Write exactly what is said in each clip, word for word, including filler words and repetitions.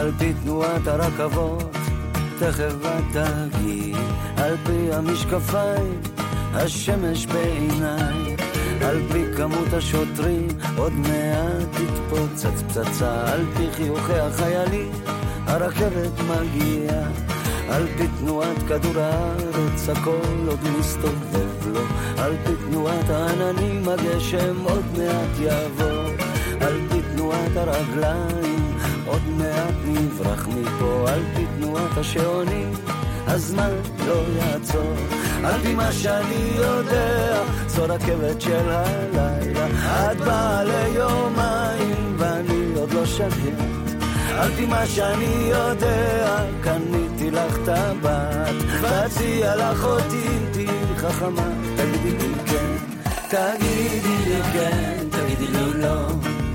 על פי תנועת הרכבות, תכף תגיעי, על פי המשקפיים, השמש בעיניי, על פי כמות השוטרים, עוד מעט תתפוצץ פצצה, על פי חיוכי החיילים, הרכבת מגיעה, על פי תנועת כדור הארץ, הכל עוד מסתובב לו, על פי תנועת העננים, הגשם עוד מעט יבוא, על פי תנועת הרגליים, עוד מעט נברח מפה, על פי תנועת השעונים, הזמן לא יעצור, על פי מה שאני יודע, זו רכבת של הלילה, את באה ליומיים ואני עוד לא שקט, על פי מה שאני יודע, קניתי לך טבעת, ואציע לך אותי, תהי חכמה, תגידי לי כן, תגידי לי כן, תגידי לי לא,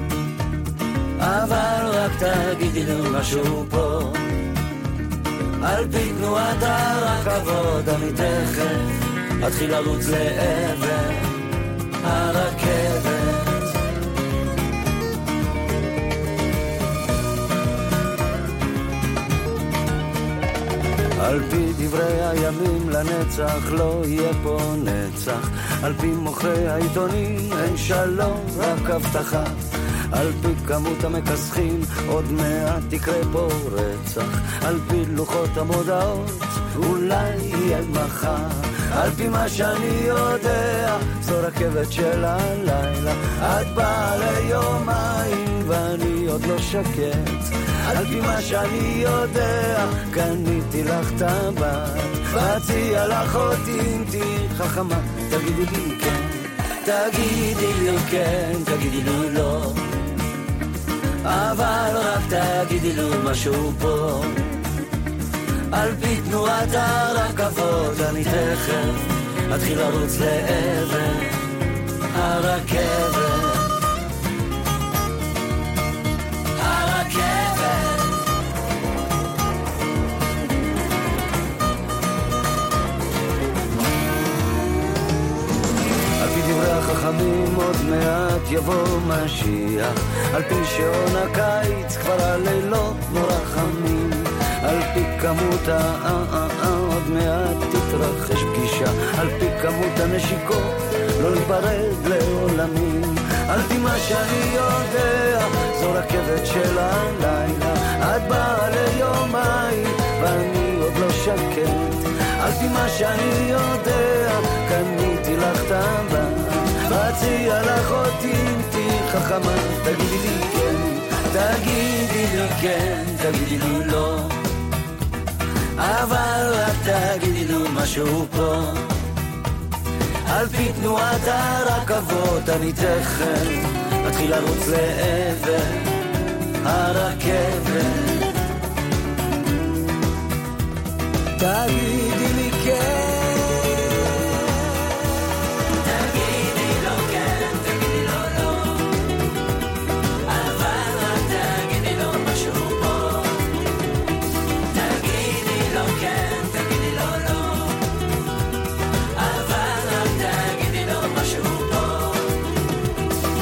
אבל רק תגידי לי משהו פה, על פי תנועת הרכבות אני תכף אתחיל לרוץ לעבר הרכבת, על פי דברי הימים לנצח לא יהיה פה נצח, על פי מוכרי העיתונים אין שלום רק הבטחה, על פי כמות המכסחים עוד מעט תקרה פה רצח, על פי לוחות המודעות אולי יהיה מחר, על פי מה שאני יודע זו רכבת של הלילה, את באה ליומיים ואני עוד לא שקט, על פי מה שאני יודע קניתי לך טבעת, ואציע לך אותי אם תהי חכמה, תגידי לי כן, תגידי לי כן, תגידי לי לא, אבל רק תגידי לי משהו פה, על פי תנועת הרכבות אני תכף אתחיל לרוץ לעבר הרכבת, הרכבת, על פי דברי החכמים עוד מעט יבוא משיח, על פי שעון הקיץ כבר הלילות נורא חמים, על פי כמות ה-אה-אה-אה עוד מעט תתרחש פגישה, על פי כמות הנשיקות לא ניפרד לעולמים, על פי מה שאני יודע זו רכבת של הלילה, את באה ליומיים ואני עוד לא שקט, על פי מה שאני יודע קניתי לך טבעת, ואציע לך אותי אם תהי חכמה, תגידי לי כן, תגידי לי כן, תגידי לי לא, אבל רק תגידי לי משהו פה, על פי תנועת הרכבות אני תכף אתחיל לרוץ לעבר הרכבת, תגידי לי כן,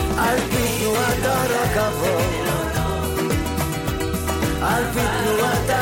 על פי תנועת